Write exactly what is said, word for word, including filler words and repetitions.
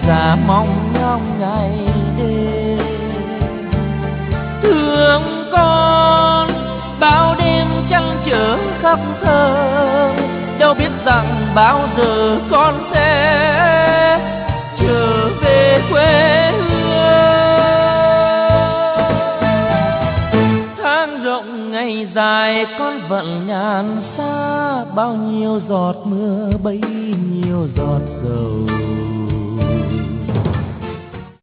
già mong ngóng ngày đêm. Thương con bao đêm trăng trở khóc thơ, đâu biết rằng bao giờ con sẽ trở về quê hương. Tháng rộng ngày dài con vẫn nhàn xa, bao nhiêu giọt mưa bấy nhiêu giọt dầu.